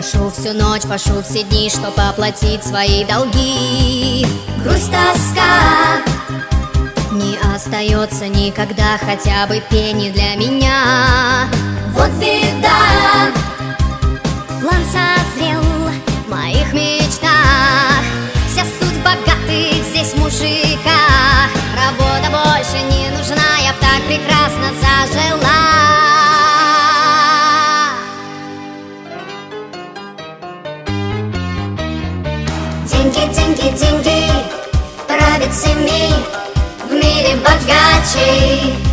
Пашу всю ночь, пашу все дни, чтоб оплатить свои долги. Грусть, тоска не остается никогда хотя бы пени для меня. Вот беда. План созрел в моих мечтах. Вся суть богатых здесь мужиках. Работа больше не нужна, я б так прекрасно зажила. Деньги, деньги, деньги правят семьи в мире богачей.